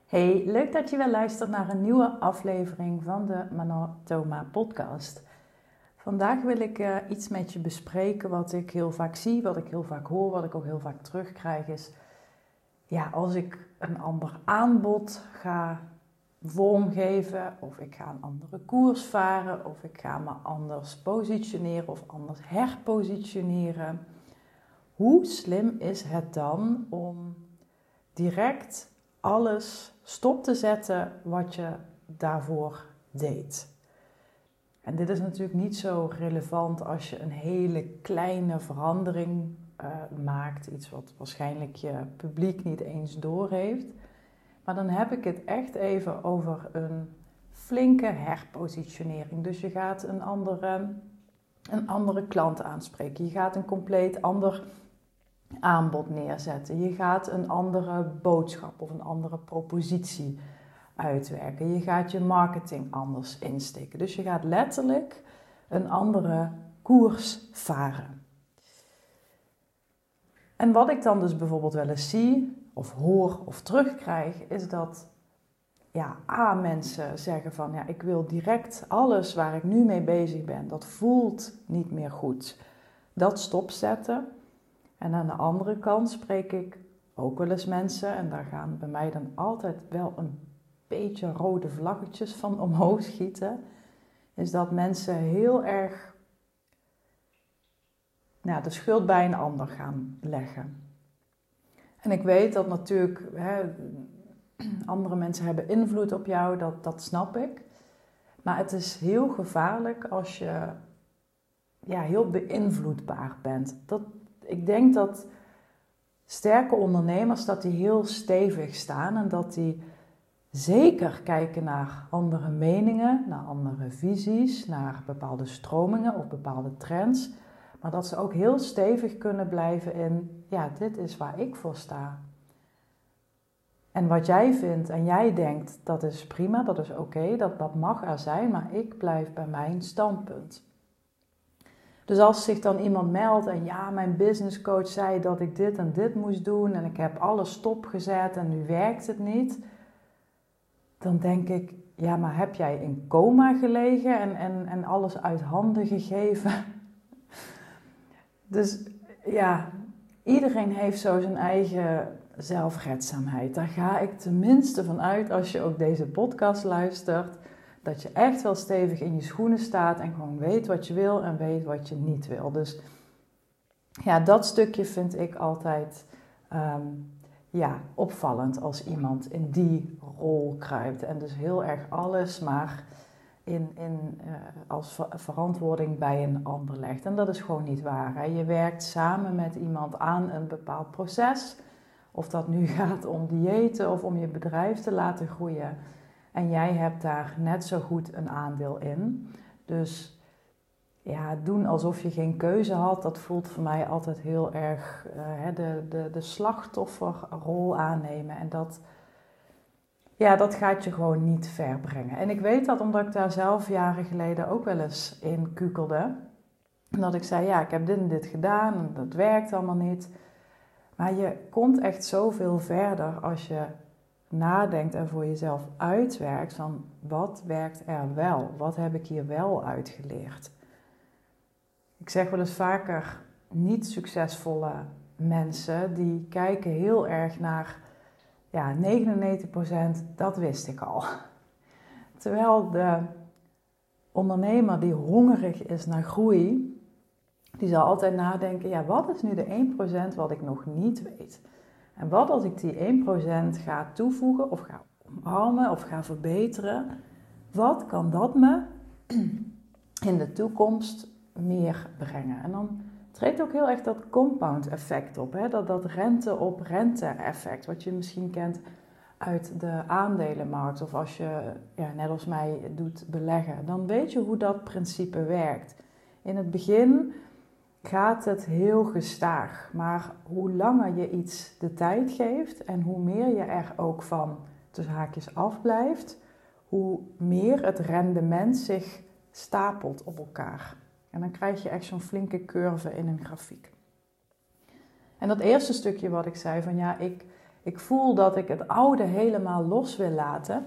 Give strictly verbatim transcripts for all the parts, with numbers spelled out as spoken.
Hey, leuk dat je weer luistert naar een nieuwe aflevering van de Manatoma podcast. Vandaag wil ik uh, iets met je bespreken wat ik heel vaak zie, wat ik heel vaak hoor, wat ik ook heel vaak terugkrijg is... Ja, als ik een ander aanbod ga vormgeven, of ik ga een andere koers varen, of ik ga me anders positioneren of anders herpositioneren. Hoe slim is het dan om direct alles stop te zetten wat je daarvoor deed? En dit is natuurlijk niet zo relevant als je een hele kleine verandering uh, maakt. Iets wat waarschijnlijk je publiek niet eens doorheeft. Maar dan heb ik het echt even over een flinke herpositionering. Dus je gaat een andere, een andere klant aanspreken. Je gaat een compleet ander aanbod neerzetten. Je gaat een andere boodschap of een andere propositie uitwerken. Je gaat je marketing anders insteken. Dus je gaat letterlijk een andere koers varen. En wat ik dan dus bijvoorbeeld wel eens zie, of hoor of terugkrijg, is dat ja, A, mensen zeggen van ja, ik wil direct alles waar ik nu mee bezig ben, dat voelt niet meer goed, dat stopzetten. En aan de andere kant spreek ik ook wel eens mensen, en daar gaan bij mij dan altijd wel een beetje rode vlaggetjes van omhoog schieten, is dat mensen heel erg nou, de schuld bij een ander gaan leggen. En ik weet dat natuurlijk hè, andere mensen hebben invloed op jou, dat, dat snap ik. Maar het is heel gevaarlijk als je ja, heel beïnvloedbaar bent. Dat, ik denk dat sterke ondernemers dat die heel stevig staan en dat die zeker kijken naar andere meningen, naar andere visies, naar bepaalde stromingen of bepaalde trends. Maar dat ze ook heel stevig kunnen blijven in, ja, dit is waar ik voor sta. En wat jij vindt en jij denkt, dat is prima, dat is oké, okay, dat, dat mag er zijn, maar ik blijf bij mijn standpunt. Dus als zich dan iemand meldt en ja, mijn businesscoach zei dat ik dit en dit moest doen en ik heb alles stopgezet en nu werkt het niet, dan denk ik, ja, maar heb jij in coma gelegen en, en, en alles uit handen gegeven? Dus ja, iedereen heeft zo zijn eigen zelfredzaamheid. Daar ga ik tenminste van uit als je ook deze podcast luistert. Dat je echt wel stevig in je schoenen staat en gewoon weet wat je wil en weet wat je niet wil. Dus ja, dat stukje vind ik altijd um, ja, opvallend als iemand in die rol kruipt. En dus heel erg alles maar in, in, uh, als ver- verantwoording bij een ander legt. En dat is gewoon niet waar. Hè? Je werkt samen met iemand aan een bepaald proces. Of dat nu gaat om diëten of om je bedrijf te laten groeien. En jij hebt daar net zo goed een aandeel in. Dus ja, doen alsof je geen keuze had, dat voelt voor mij altijd heel erg uh, de, de, de slachtofferrol aannemen. En dat, ja, dat gaat je gewoon niet ver brengen. En ik weet dat omdat ik daar zelf jaren geleden ook wel eens in kukelde. En dat ik zei, ja, ik heb dit en dit gedaan en dat werkt allemaal niet. Maar je komt echt zoveel verder als je nadenkt en voor jezelf uitwerkt van wat werkt er wel? Wat heb ik hier wel uitgeleerd? Ik zeg wel eens vaker, niet succesvolle mensen die kijken heel erg naar ja, negenennegentig procent, dat wist ik al. Terwijl de ondernemer die hongerig is naar groei, die zal altijd nadenken, ja, wat is nu de één procent wat ik nog niet weet? En wat als ik die één procent ga toevoegen of ga omarmen of ga verbeteren, wat kan dat me in de toekomst meer brengen? En dan treedt ook heel erg dat compound effect op, hè? Dat, dat rente op rente effect, wat je misschien kent uit de aandelenmarkt of als je, ja, net als mij, doet beleggen. Dan weet je hoe dat principe werkt. In het begin gaat het heel gestaag, maar hoe langer je iets de tijd geeft en hoe meer je er ook van tussen haakjes afblijft, hoe meer het rendement zich stapelt op elkaar. En dan krijg je echt zo'n flinke curve in een grafiek. En dat eerste stukje wat ik zei van ja, ik, Ik voel dat ik het oude helemaal los wil laten.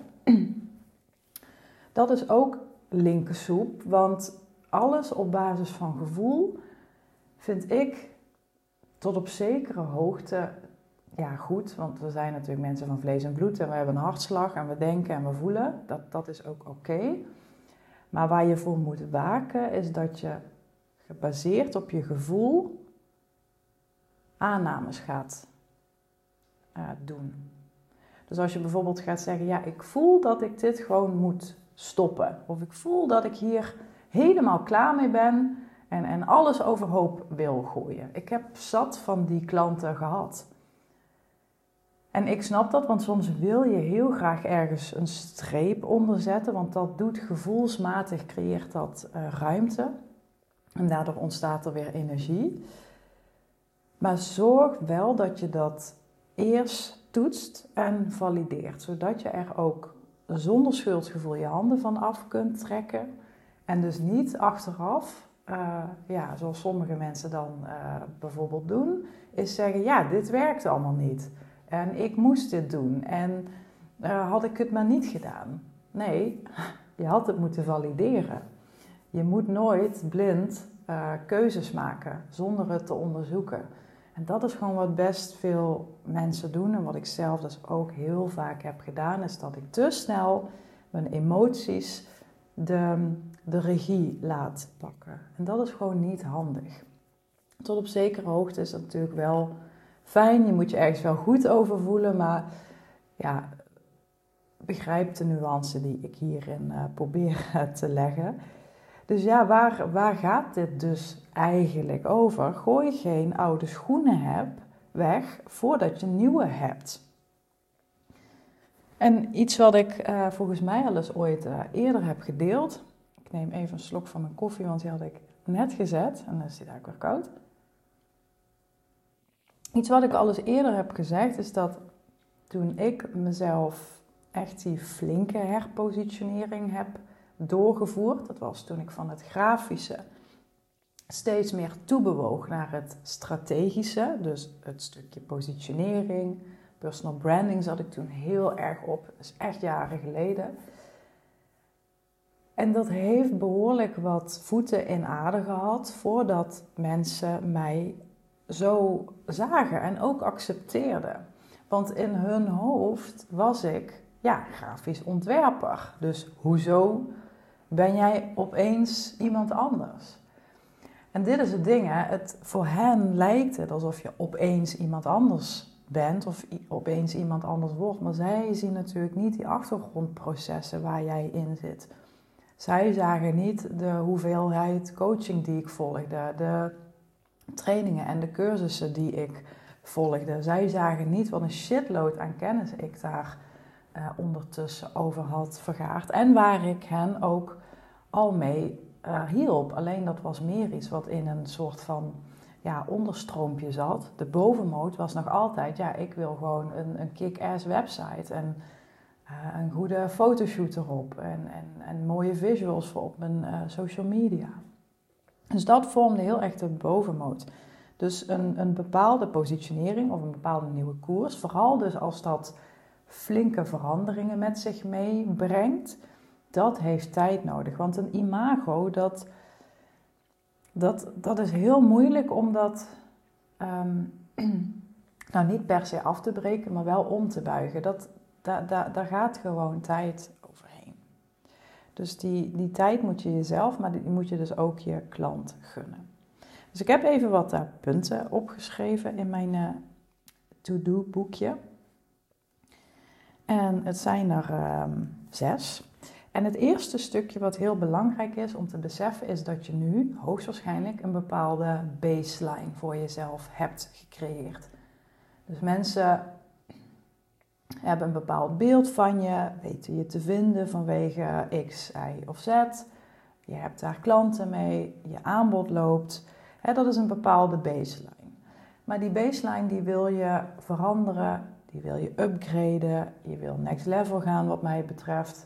Dat is ook linkersoep, want alles op basis van gevoel vind ik tot op zekere hoogte ja, goed. Want we zijn natuurlijk mensen van vlees en bloed en we hebben een hartslag en we denken en we voelen. Dat, dat is ook oké. Maar waar je voor moet waken is dat je gebaseerd op je gevoel aannames gaat uh, doen. Dus als je bijvoorbeeld gaat zeggen, ja, ik voel dat ik dit gewoon moet stoppen. Of ik voel dat ik hier helemaal klaar mee ben en, en alles overhoop wil gooien. Ik heb zat van die klanten gehad. En ik snap dat, want soms wil je heel graag ergens een streep onder zetten, want dat doet gevoelsmatig, creëert dat uh, ruimte. En daardoor ontstaat er weer energie. Maar zorg wel dat je dat eerst toetst en valideert, zodat je er ook zonder schuldgevoel je handen van af kunt trekken. En dus niet achteraf, uh, ja, zoals sommige mensen dan uh, bijvoorbeeld doen, is zeggen, ja, dit werkt allemaal niet. En ik moest dit doen en uh, had ik het maar niet gedaan. Nee, je had het moeten valideren. Je moet nooit blind uh, keuzes maken zonder het te onderzoeken. En dat is gewoon wat best veel mensen doen. En wat ik zelf dus ook heel vaak heb gedaan, is dat ik te snel mijn emoties de, de regie laat pakken. En dat is gewoon niet handig. Tot op zekere hoogte is dat natuurlijk wel fijn. Je moet je ergens wel goed over voelen. Maar ja, begrijp de nuance die ik hierin uh, probeer te leggen. Dus ja, waar, waar gaat dit dus eigenlijk over? Gooi geen oude schoenen heb weg voordat je nieuwe hebt. En iets wat ik uh, volgens mij al eens ooit uh, eerder heb gedeeld. Ik neem even een slok van mijn koffie, want die had ik net gezet. En dan is die daar ook weer koud. Iets wat ik al eens eerder heb gezegd is dat toen ik mezelf echt die flinke herpositionering heb doorgevoerd. Dat was toen ik van het grafische steeds meer toebewoog naar het strategische. Dus het stukje positionering, personal branding zat ik toen heel erg op. Dat is echt jaren geleden. En dat heeft behoorlijk wat voeten in aarde gehad voordat mensen mij zo zagen en ook accepteerden. Want in hun hoofd was ik, ja, grafisch ontwerper. Dus hoezo ben jij opeens iemand anders? En dit is het ding, hè. Het, voor hen lijkt het alsof je opeens iemand anders bent of i- opeens iemand anders wordt. Maar zij zien natuurlijk niet die achtergrondprocessen waar jij in zit. Zij zagen niet de hoeveelheid coaching die ik volgde, de trainingen en de cursussen die ik volgde. Zij zagen niet wat een shitload aan kennis ik daar uh, ondertussen over had vergaard. En waar ik hen ook al mee uh, hielp. Alleen dat was meer iets wat in een soort van ja, onderstroompje zat. De bovenmoot was nog altijd, ja, ik wil gewoon een, een kick-ass website en uh, een goede fotoshoot erop en, en, en mooie visuals voor op mijn uh, social media. Dus dat vormde heel erg de bovenmoot. Dus een, een bepaalde positionering of een bepaalde nieuwe koers, vooral dus als dat flinke veranderingen met zich meebrengt, dat heeft tijd nodig. Want een imago, dat, dat, dat is heel moeilijk om dat um, nou niet per se af te breken, maar wel om te buigen. Dat, da, da, daar gaat gewoon tijd overheen. Dus die, die tijd moet je jezelf, maar die moet je dus ook je klant gunnen. Dus ik heb even wat uh, punten opgeschreven in mijn uh, to-do boekje. En het zijn er uh, zes. En het eerste stukje wat heel belangrijk is om te beseffen is dat je nu hoogstwaarschijnlijk een bepaalde baseline voor jezelf hebt gecreëerd. Dus mensen hebben een bepaald beeld van je, weten je te vinden vanwege X, Y of Z. Je hebt daar klanten mee, je aanbod loopt. He, dat is een bepaalde baseline. Maar die baseline die wil je veranderen, die wil je upgraden, je wil next level gaan wat mij betreft.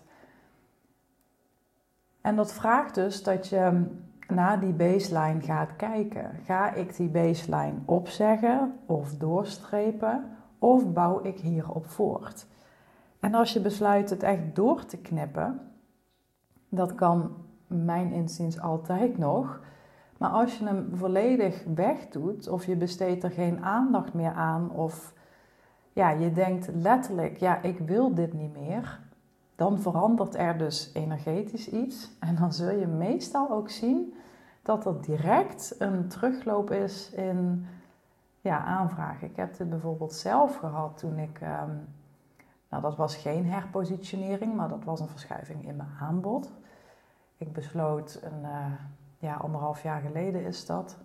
En dat vraagt dus dat je naar die baseline gaat kijken. Ga ik die baseline opzeggen of doorstrepen? of bouw ik hierop voort? En als je besluit het echt door te knippen, dat kan mijn inziens altijd nog. Maar als je hem volledig wegdoet of je besteedt er geen aandacht meer aan of ja, je denkt letterlijk, ja, ik wil dit niet meer, dan verandert er dus energetisch iets. En dan zul je meestal ook zien dat er direct een terugloop is in ja, aanvragen. Ik heb dit bijvoorbeeld zelf gehad toen ik, um, nou dat was geen herpositionering, maar dat was een verschuiving in mijn aanbod. Ik besloot, een, uh, ja, anderhalf jaar geleden is dat,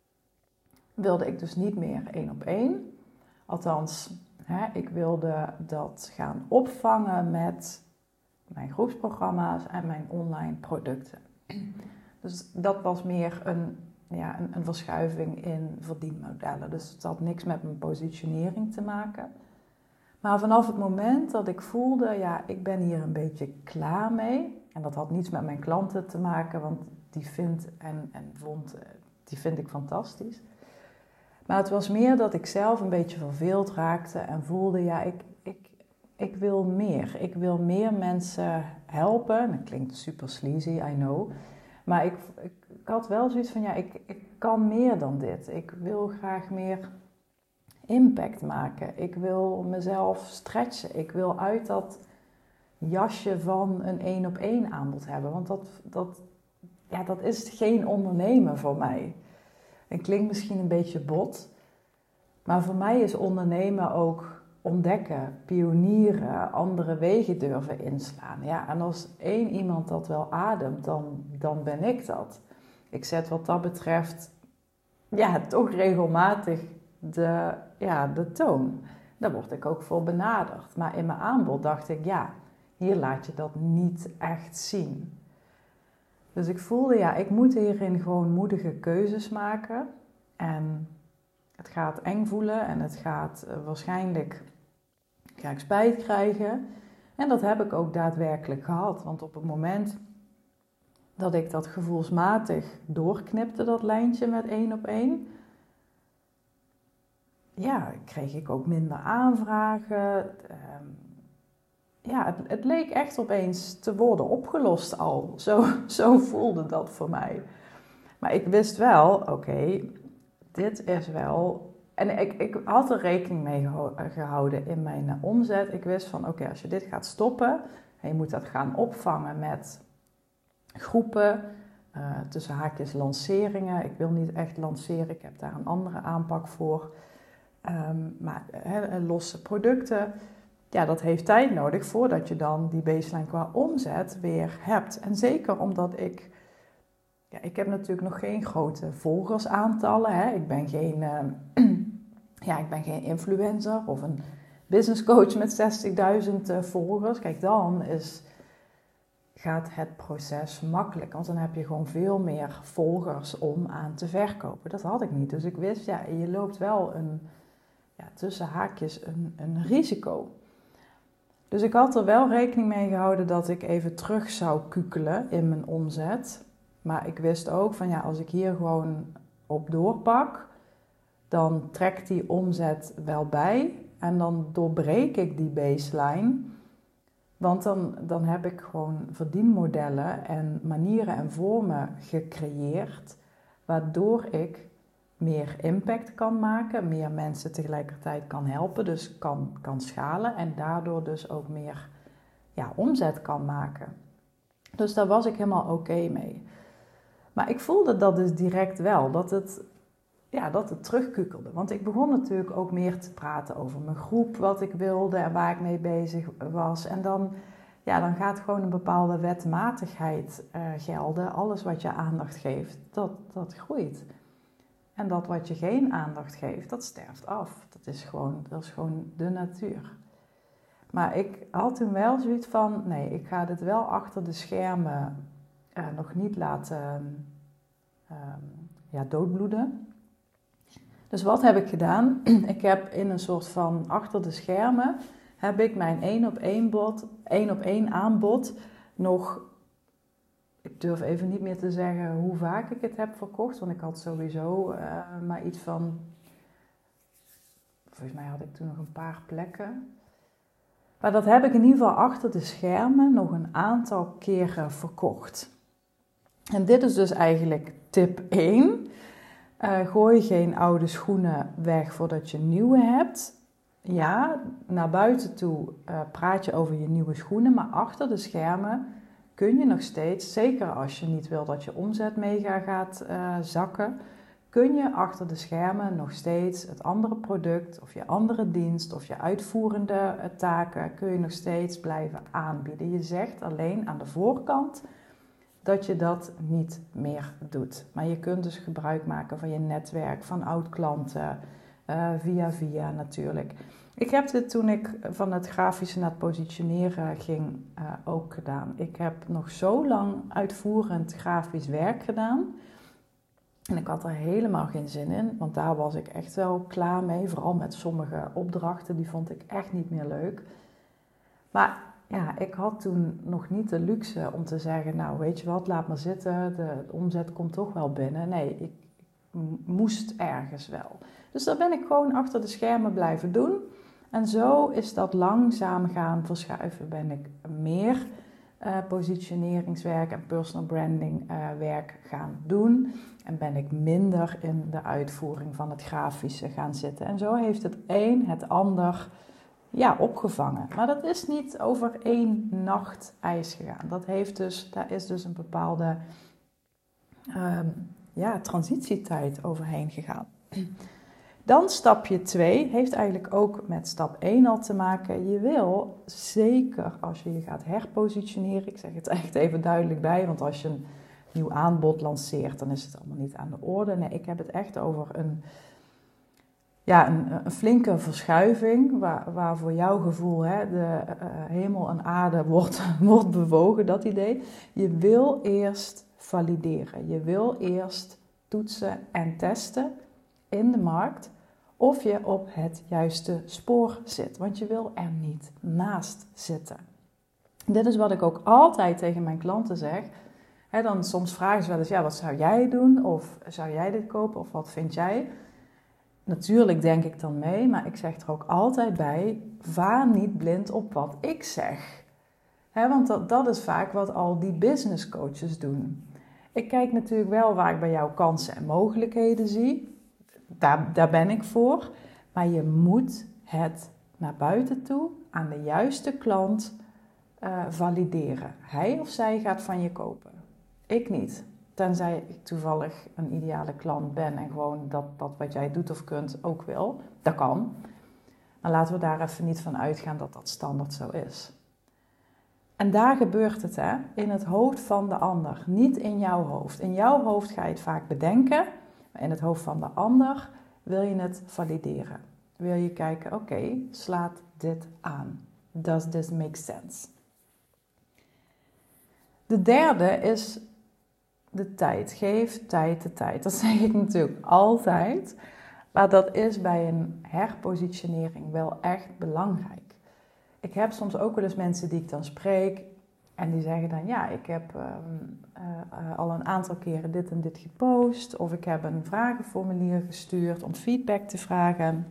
wilde ik dus niet meer één op één. Althans, hè, ik wilde dat gaan opvangen met mijn groepsprogramma's en mijn online producten. Dus dat was meer een, ja, een, een verschuiving in verdienmodellen. Dus het had niks met mijn positionering te maken. Maar vanaf het moment dat ik voelde, ja, ik ben hier een beetje klaar mee. En dat had niets met mijn klanten te maken, want die vind, en, en vond, die vind ik fantastisch. Maar het was meer dat ik zelf een beetje verveeld raakte en voelde, ja, ik, ik, ik wil meer. Ik wil meer mensen helpen. Dat klinkt super sleazy, I know. Maar ik, ik, ik had wel zoiets van, ja, ik, ik kan meer dan dit. Ik wil graag meer impact maken. Ik wil mezelf stretchen. Ik wil uit dat jasje van een één op één aanbod hebben. Want dat, dat, ja, dat is geen ondernemen voor mij. Het klinkt misschien een beetje bot. Maar voor mij is ondernemen ook ontdekken, pionieren, andere wegen durven inslaan. Ja, en als één iemand dat wel ademt, dan, dan ben ik dat. Ik zet wat dat betreft ja, toch regelmatig de, ja, de toon. Daar word ik ook voor benaderd. Maar in mijn aanbod dacht ik, ja, hier laat je dat niet echt zien. Dus ik voelde, ja, ik moet hierin gewoon moedige keuzes maken. En het gaat eng voelen en het gaat uh, waarschijnlijk, ga ik spijt krijgen. En dat heb ik ook daadwerkelijk gehad. Want op het moment dat ik dat gevoelsmatig doorknipte, dat lijntje met één op één, ja, kreeg ik ook minder aanvragen. Um, ja, het, het leek echt opeens te worden opgelost al. Zo, zo voelde dat voor mij. Maar ik wist wel, oké, okay, dit is wel... En ik, ik had er rekening mee gehouden in mijn uh, omzet. Ik wist van, oké, okay, als je dit gaat stoppen en je moet dat gaan opvangen met groepen, uh, tussen haakjes lanceringen. Ik wil niet echt lanceren, ik heb daar een andere aanpak voor. Um, maar he, losse producten, ja, dat heeft tijd nodig voordat je dan die baseline qua omzet weer hebt. En zeker omdat ik, ja, ik heb natuurlijk nog geen grote volgersaantallen. Hè. Ik ben geen, uh, ja, ik ben geen influencer of een business coach met zestigduizend uh, volgers. Kijk, dan is, gaat het proces makkelijk. Want dan heb je gewoon veel meer volgers om aan te verkopen. Dat had ik niet. Dus ik wist, ja, je loopt wel een, ja, tussen haakjes een, een risico. Dus ik had er wel rekening mee gehouden dat ik even terug zou kukelen in mijn omzet. Maar ik wist ook van, ja, als ik hier gewoon op doorpak, dan trekt die omzet wel bij. En dan doorbreek ik die baseline. Want dan, dan heb ik gewoon verdienmodellen en manieren en vormen gecreëerd, waardoor ik meer impact kan maken, meer mensen tegelijkertijd kan helpen, dus kan, kan schalen en daardoor dus ook meer ja, omzet kan maken. Dus daar was ik helemaal oké okay mee. Maar ik voelde dat dus direct wel, dat het, ja, dat het terugkukkelde. Want ik begon natuurlijk ook meer te praten over mijn groep, wat ik wilde en waar ik mee bezig was. En dan, ja, dan gaat gewoon een bepaalde wetmatigheid uh, gelden. Alles wat je aandacht geeft, dat, dat groeit. En dat wat je geen aandacht geeft, dat sterft af. Dat is gewoon, dat is gewoon de natuur. Maar ik had toen wel zoiets van, nee, ik ga dit wel achter de schermen uh, nog niet laten uh, ja, doodbloeden. Dus wat heb ik gedaan? Ik heb in een soort van achter de schermen, heb ik mijn één op één bod, één op één aanbod nog... Ik durf even niet meer te zeggen hoe vaak ik het heb verkocht. Want ik had sowieso uh, maar iets van Volgens mij had ik toen nog een paar plekken. Maar dat heb ik in ieder geval achter de schermen nog een aantal keren verkocht. En dit is dus eigenlijk tip één. Uh, gooi geen oude schoenen weg voordat je nieuwe hebt. Ja, naar buiten toe uh, praat je over je nieuwe schoenen, maar achter de schermen kun je nog steeds, zeker als je niet wil dat je omzet mega gaat uh, zakken, kun je achter de schermen nog steeds het andere product of je andere dienst of je uitvoerende uh, taken kun je nog steeds blijven aanbieden. Je zegt alleen aan de voorkant dat je dat niet meer doet. Maar je kunt dus gebruik maken van je netwerk, van oud-klanten, uh, via via natuurlijk. Ik heb dit toen ik van het grafische naar het positioneren ging uh, ook gedaan. Ik heb nog zo lang uitvoerend grafisch werk gedaan. En ik had er helemaal geen zin in, want daar was ik echt wel klaar mee. Vooral met sommige opdrachten, die vond ik echt niet meer leuk. Maar ja, ik had toen nog niet de luxe om te zeggen, nou weet je wat, laat maar zitten, de, de omzet komt toch wel binnen. Nee, ik, ik moest ergens wel. Dus dat ben ik gewoon achter de schermen blijven doen. En zo is dat langzaam gaan verschuiven. Ben ik meer uh, positioneringswerk en personal branding uh, werk gaan doen. En ben ik minder in de uitvoering van het grafische gaan zitten. En zo heeft het een het ander ja, opgevangen. Maar dat is niet over één nacht ijs gegaan. Dat heeft dus, daar is dus een bepaalde uh, ja, transitietijd overheen gegaan. Dan stapje twee heeft eigenlijk ook met stap één al te maken. Je wil zeker als je je gaat herpositioneren, ik zeg het echt even duidelijk bij, want als je een nieuw aanbod lanceert, dan is het allemaal niet aan de orde. Nee, ik heb het echt over een, ja, een, een flinke verschuiving, waar, waar voor jouw gevoel hè, de uh, hemel en aarde wordt, wordt bewogen, dat idee. Je wil eerst valideren, je wil eerst toetsen en testen in de markt of je op het juiste spoor zit. Want je wil er niet naast zitten. Dit is wat ik ook altijd tegen mijn klanten zeg. He, dan soms vragen ze wel eens, ja, wat zou jij doen? Of zou jij dit kopen? Of wat vind jij? Natuurlijk denk ik dan mee, maar ik zeg er ook altijd bij, vaar niet blind op wat ik zeg. He, want dat, dat is vaak wat al die business coaches doen. Ik kijk natuurlijk wel waar ik bij jou kansen en mogelijkheden zie. Daar, daar ben ik voor. Maar je moet het naar buiten toe aan de juiste klant uh, valideren. Hij of zij gaat van je kopen. Ik niet. Tenzij ik toevallig een ideale klant ben en gewoon dat, dat wat jij doet of kunt ook wil. Dat kan. Maar laten we daar even niet van uitgaan dat dat standaard zo is. En daar gebeurt het, hè, in het hoofd van de ander, niet in jouw hoofd. In jouw hoofd ga je het vaak bedenken, maar in het hoofd van de ander wil je het valideren. Wil je kijken, oké, okay, slaat dit aan? Does this make sense? De derde is de tijd. Geef tijd de tijd. Dat zeg ik natuurlijk altijd, maar dat is bij een herpositionering wel echt belangrijk. Ik heb soms ook wel eens mensen die ik dan spreek en die zeggen dan, ja, ik heb uh, uh, al een aantal keren dit en dit gepost, of ik heb een vragenformulier gestuurd om feedback te vragen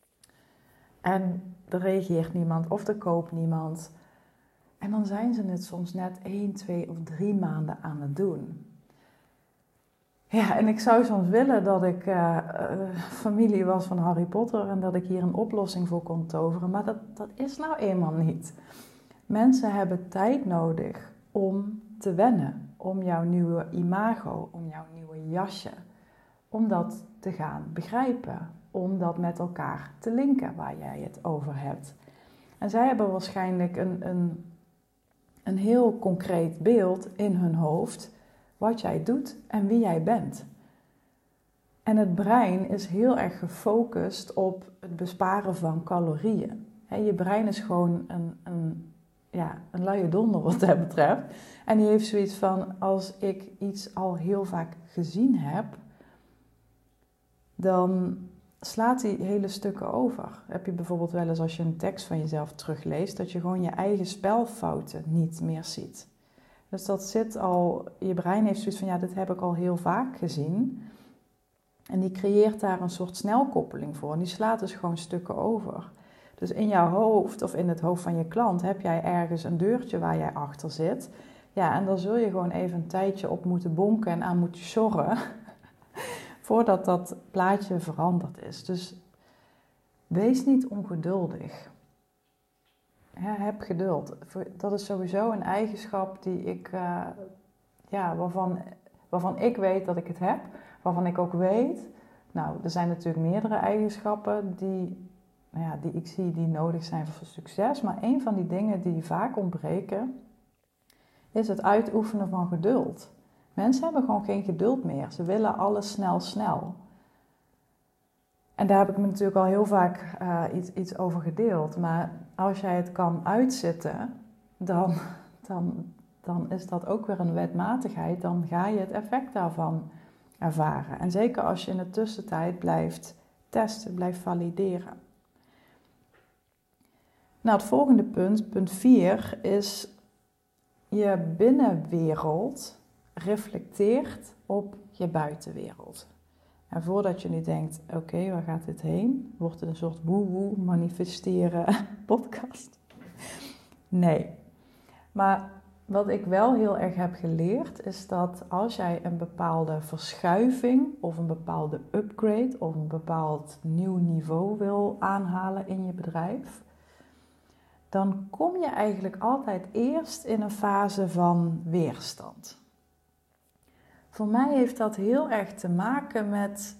en er reageert niemand of er koopt niemand. En dan zijn ze het soms net één, twee of drie maanden aan het doen. Ja, en ik zou soms willen dat ik uh, uh, familie was van Harry Potter en dat ik hier een oplossing voor kon toveren. Maar dat, dat is nou eenmaal niet. Mensen hebben tijd nodig om te wennen, om jouw nieuwe imago, om jouw nieuwe jasje, om dat te gaan begrijpen, om dat met elkaar te linken waar jij het over hebt. En zij hebben waarschijnlijk een, een, een heel concreet beeld in hun hoofd wat jij doet en wie jij bent. En het brein is heel erg gefocust op het besparen van calorieën. He, je brein is gewoon een, een, ja, een luie donder wat dat betreft. En die heeft zoiets van, als ik iets al heel vaak gezien heb, dan slaat hij hele stukken over. Heb je bijvoorbeeld wel eens als je een tekst van jezelf terugleest, dat je gewoon je eigen spelfouten niet meer ziet. Dus dat zit al, je brein heeft zoiets van, ja, dit heb ik al heel vaak gezien. En die creëert daar een soort snelkoppeling voor. En die slaat dus gewoon stukken over. Dus in jouw hoofd of in het hoofd van je klant heb jij ergens een deurtje waar jij achter zit. Ja, en daar zul je gewoon even een tijdje op moeten bonken en aan moeten sjorren. Voordat dat plaatje veranderd is. Dus wees niet ongeduldig. Ja, heb geduld. Dat is sowieso een eigenschap die ik, uh, ja, waarvan, waarvan ik weet dat ik het heb. Waarvan ik ook weet, nou, er zijn natuurlijk meerdere eigenschappen die, nou ja, die ik zie die nodig zijn voor succes. Maar een van die dingen die vaak ontbreken, is het uitoefenen van geduld. Mensen hebben gewoon geen geduld meer. Ze willen alles snel, snel. En daar heb ik me natuurlijk al heel vaak uh, iets, iets over gedeeld. Maar als jij het kan uitzitten, dan, dan, dan is dat ook weer een wetmatigheid. Dan ga je het effect daarvan ervaren. En zeker als je in de tussentijd blijft testen, blijft valideren. Nou, het volgende punt, punt vier, is je binnenwereld reflecteert op je buitenwereld. En voordat je nu denkt, oké, okay, waar gaat dit heen? Wordt het een soort woe-woe manifesteren podcast? Nee. Maar wat ik wel heel erg heb geleerd, is dat als jij een bepaalde verschuiving of een bepaalde upgrade of een bepaald nieuw niveau wil aanhalen in je bedrijf, dan kom je eigenlijk altijd eerst in een fase van weerstand. Voor mij heeft dat heel erg te maken met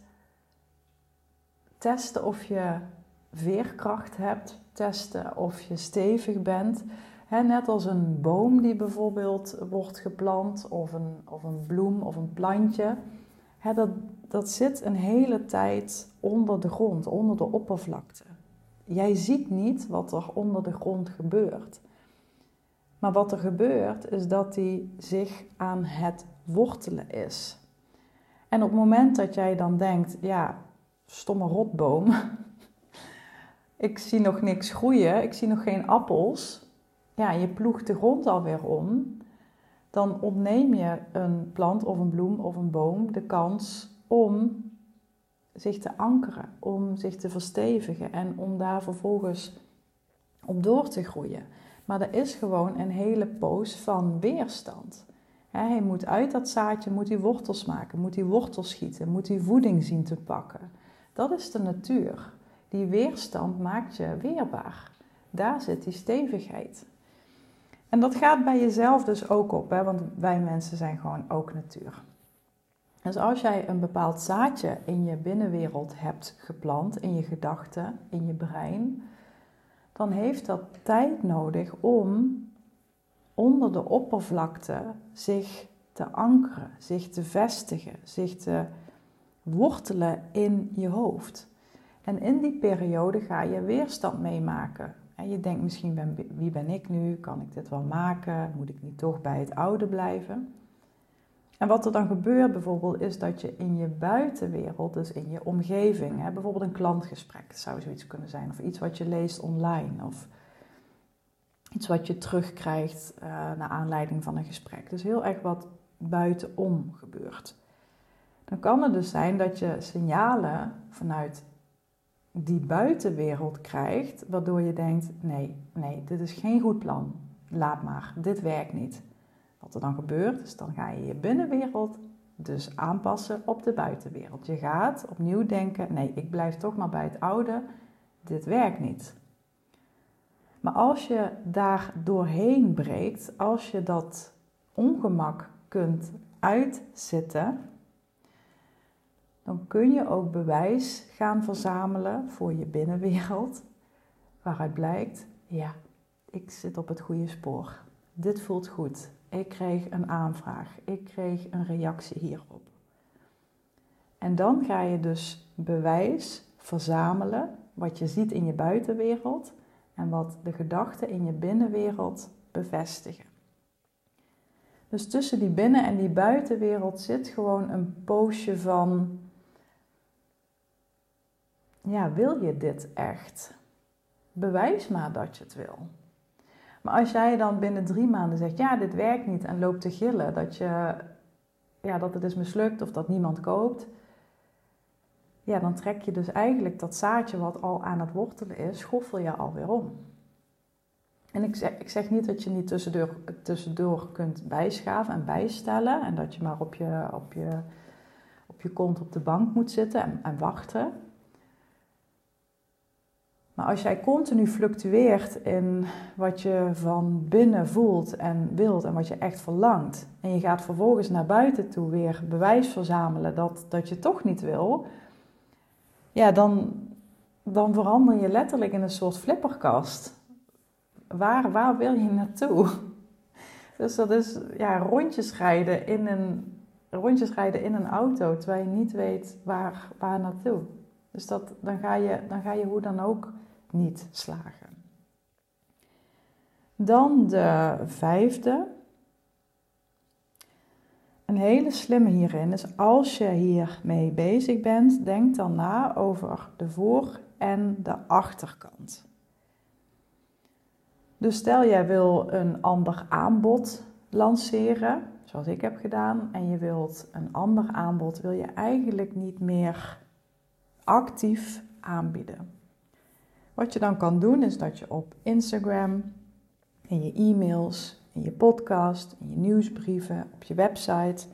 testen of je veerkracht hebt, testen of je stevig bent. He, net als een boom die bijvoorbeeld wordt geplant of een, of een bloem of een plantje. He, dat, dat zit een hele tijd onder de grond, onder de oppervlakte. Jij ziet niet wat er onder de grond gebeurt. Maar wat er gebeurt is dat die zich aan het wortelen is. En op het moment dat jij dan denkt, ja, stomme rotboom, ik zie nog niks groeien, ik zie nog geen appels, ja, je ploegt de grond alweer om, dan ontneem je een plant of een bloem of een boom de kans om zich te ankeren, om zich te verstevigen en om daar vervolgens op door te groeien. Maar er is gewoon een hele poos van weerstand. Hij moet uit dat zaadje, moet hij wortels maken, moet hij wortels schieten, moet hij voeding zien te pakken. Dat is de natuur. Die weerstand maakt je weerbaar. Daar zit die stevigheid. En dat gaat bij jezelf dus ook op, hè? Want wij mensen zijn gewoon ook natuur. Dus als jij een bepaald zaadje in je binnenwereld hebt geplant, in je gedachten, in je brein, dan heeft dat tijd nodig om onder de oppervlakte zich te ankeren, zich te vestigen, zich te wortelen in je hoofd. En in die periode ga je weerstand meemaken. En je denkt misschien, ben, wie ben ik nu? Kan ik dit wel maken? Moet ik niet toch bij het oude blijven? En wat er dan gebeurt bijvoorbeeld is dat je in je buitenwereld, dus in je omgeving, hè, bijvoorbeeld een klantgesprek, dat zou zoiets kunnen zijn, of iets wat je leest online, of iets wat je terugkrijgt uh, naar aanleiding van een gesprek. Dus heel erg wat buitenom gebeurt. Dan kan het dus zijn dat je signalen vanuit die buitenwereld krijgt, waardoor je denkt, nee, nee, dit is geen goed plan. Laat maar, dit werkt niet. Wat er dan gebeurt, is dan ga je je binnenwereld dus aanpassen op de buitenwereld. Je gaat opnieuw denken, nee, ik blijf toch maar bij het oude, dit werkt niet. Maar als je daar doorheen breekt, als je dat ongemak kunt uitzitten, dan kun je ook bewijs gaan verzamelen voor je binnenwereld, waaruit blijkt, ja, ik zit op het goede spoor. Dit voelt goed. Ik kreeg een aanvraag. Ik kreeg een reactie hierop. En dan ga je dus bewijs verzamelen wat je ziet in je buitenwereld en wat de gedachten in je binnenwereld bevestigen. Dus tussen die binnen- en die buitenwereld zit gewoon een poosje van, ja, wil je dit echt? Bewijs maar dat je het wil. Maar als jij dan binnen drie maanden zegt, ja, dit werkt niet en loopt te gillen, dat, je, ja, dat het is mislukt of dat niemand koopt, ja, dan trek je dus eigenlijk dat zaadje wat al aan het wortelen is, schoffel je alweer om. En ik zeg, ik zeg niet dat je niet tussendoor, tussendoor kunt bijschaven en bijstellen. En dat je maar op je, op je, op je kont op de bank moet zitten en, en wachten. Maar als jij continu fluctueert in wat je van binnen voelt en wilt en wat je echt verlangt. En je gaat vervolgens naar buiten toe weer bewijs verzamelen dat, dat je toch niet wil. Ja, dan, dan verander je letterlijk in een soort flipperkast. Waar, waar wil je naartoe? Dus dat is ja, rondjes rijden in een, rondjes rijden in een auto terwijl je niet weet waar, waar naartoe. Dus dat, dan, ga je, dan ga je hoe dan ook niet slagen. Dan de vijfde. Een hele slimme hierin is, als je hiermee bezig bent, denk dan na over de voor- en de achterkant. Dus stel jij wil een ander aanbod lanceren, zoals ik heb gedaan, en je wilt een ander aanbod, wil je eigenlijk niet meer actief aanbieden. Wat je dan kan doen is dat je op Instagram, in je e-mails, in je podcast, in je nieuwsbrieven, op je website,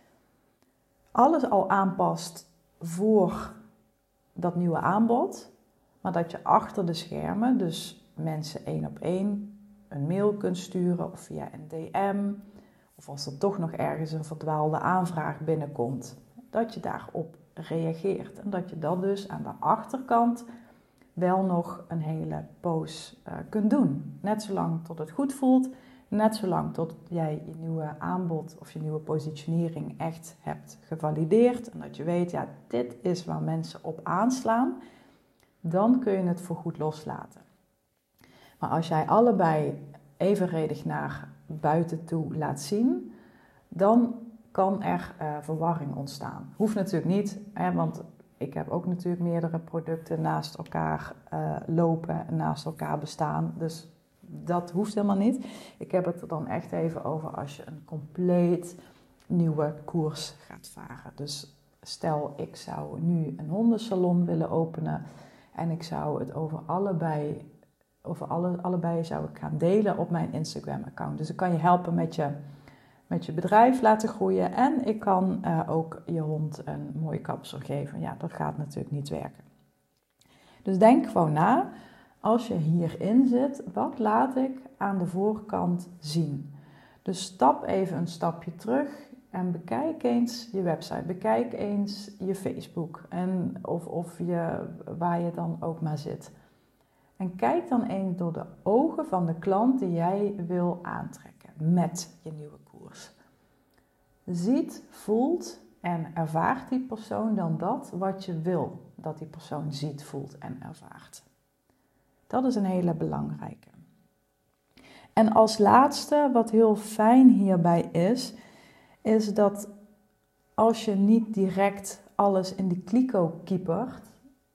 alles al aanpast voor dat nieuwe aanbod, maar dat je achter de schermen, dus mensen één op één, een mail kunt sturen of via een D M, of als er toch nog ergens een verdwaalde aanvraag binnenkomt, dat je daarop reageert. En dat je dat dus aan de achterkant wel nog een hele poos uh, kunt doen. Net zolang tot het goed voelt, net zolang tot jij je nieuwe aanbod of je nieuwe positionering echt hebt gevalideerd. En dat je weet, ja, dit is waar mensen op aanslaan, dan kun je het voorgoed loslaten. Maar als jij allebei evenredig naar buiten toe laat zien, dan kan er uh, verwarring ontstaan. Hoeft natuurlijk niet, hè, want ik heb ook natuurlijk meerdere producten naast elkaar uh, lopen en naast elkaar bestaan. Dus dat hoeft helemaal niet. Ik heb het er dan echt even over als je een compleet nieuwe koers gaat varen. Dus stel ik zou nu een hondensalon willen openen en ik zou het over allebei, over alle, allebei zou ik gaan delen op mijn Instagram-account. Dus ik kan je helpen met je, met je bedrijf laten groeien en ik kan uh, ook je hond een mooie kapsel geven. Ja, dat gaat natuurlijk niet werken. Dus denk gewoon na, als je hierin zit, wat laat ik aan de voorkant zien? Dus stap even een stapje terug en bekijk eens je website, bekijk eens je Facebook en of, of je, waar je dan ook maar zit. En kijk dan eens door de ogen van de klant die jij wil aantrekken met je nieuwe koers. Ziet, voelt en ervaart die persoon dan dat wat je wil dat die persoon ziet, voelt en ervaart. Dat is een hele belangrijke. En als laatste, wat heel fijn hierbij is, is dat als je niet direct alles in de kliko kiepert,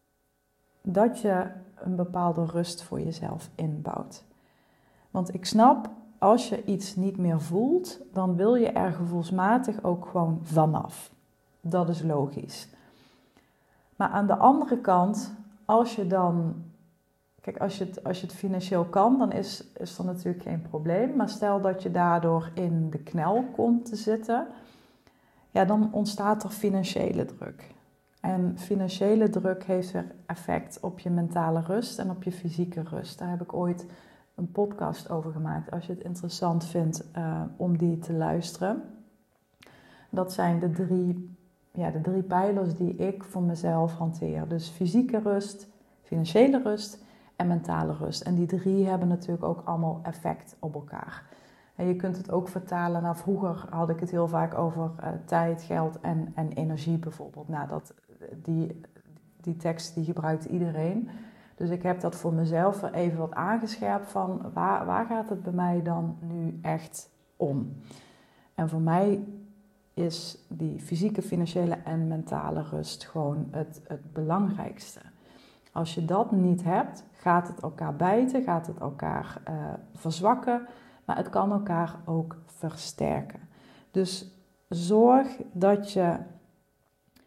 dat je een bepaalde rust voor jezelf inbouwt. Want ik snap, als je iets niet meer voelt, dan wil je er gevoelsmatig ook gewoon vanaf. Dat is logisch. Maar aan de andere kant, als je dan... Kijk, als je het, als je het financieel kan, dan is, is er natuurlijk geen probleem. Maar stel dat je daardoor in de knel komt te zitten, ja, dan ontstaat er financiële druk. En financiële druk heeft weer effect op je mentale rust en op je fysieke rust. Daar heb ik ooit een podcast over gemaakt, als je het interessant vindt uh, om die te luisteren. Dat zijn de drie, ja, de drie pijlers die ik voor mezelf hanteer. Dus fysieke rust, financiële rust en mentale rust. En die drie hebben natuurlijk ook allemaal effect op elkaar. En je kunt het ook vertalen naar vroeger had ik het heel vaak over uh, tijd, geld en, en energie bijvoorbeeld. Nou, dat, die, die tekst die gebruikt iedereen. Dus ik heb dat voor mezelf even wat aangescherpt van waar, waar gaat het bij mij dan nu echt om? En voor mij is die fysieke, financiële en mentale rust gewoon het, het belangrijkste. Als je dat niet hebt, gaat het elkaar bijten, gaat het elkaar uh, verzwakken, maar het kan elkaar ook versterken. Dus zorg dat je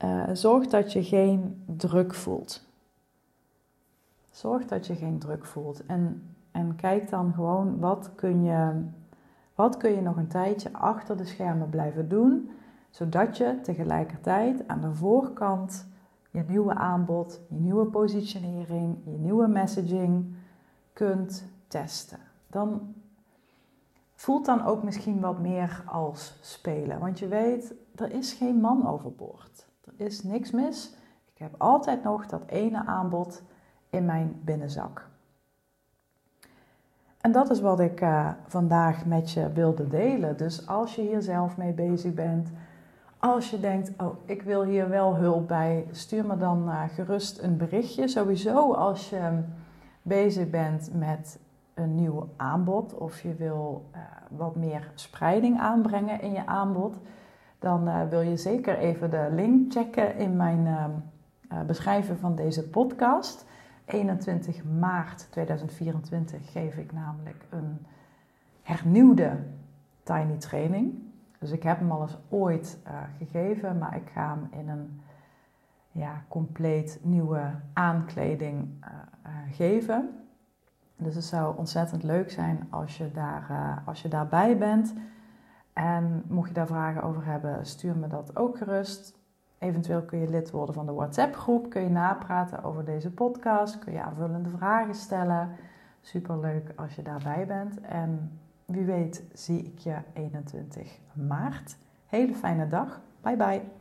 uh, zorg dat je geen druk voelt. Zorg dat je geen druk voelt. En, en kijk dan gewoon, wat kun je, wat kun je nog een tijdje achter de schermen blijven doen, zodat je tegelijkertijd aan de voorkant je nieuwe aanbod, je nieuwe positionering, je nieuwe messaging kunt testen. Dan voelt dan ook misschien wat meer als spelen. Want je weet, er is geen man overboord. Er is niks mis. Ik heb altijd nog dat ene aanbod in mijn binnenzak. En dat is wat ik uh, vandaag met je wilde delen. Dus als je hier zelf mee bezig bent, als je denkt, oh, ik wil hier wel hulp bij, stuur me dan uh, gerust een berichtje. Sowieso als je bezig bent met een nieuw aanbod of je wil uh, wat meer spreiding aanbrengen in je aanbod, dan uh, wil je zeker even de link checken in mijn uh, uh, beschrijving van deze podcast. eenentwintig maart tweeduizend vierentwintig geef ik namelijk een hernieuwde Tiny training. Dus ik heb hem al eens ooit uh, gegeven, maar ik ga hem in een ja, compleet nieuwe aankleding uh, uh, geven. Dus het zou ontzettend leuk zijn als je, daar, uh, als je daarbij bent. En mocht je daar vragen over hebben, stuur me dat ook gerust. Eventueel kun je lid worden van de WhatsApp groep. Kun je napraten over deze podcast. Kun je aanvullende vragen stellen. Superleuk als je daarbij bent. En wie weet zie ik je eenentwintig maart. Hele fijne dag. Bye bye.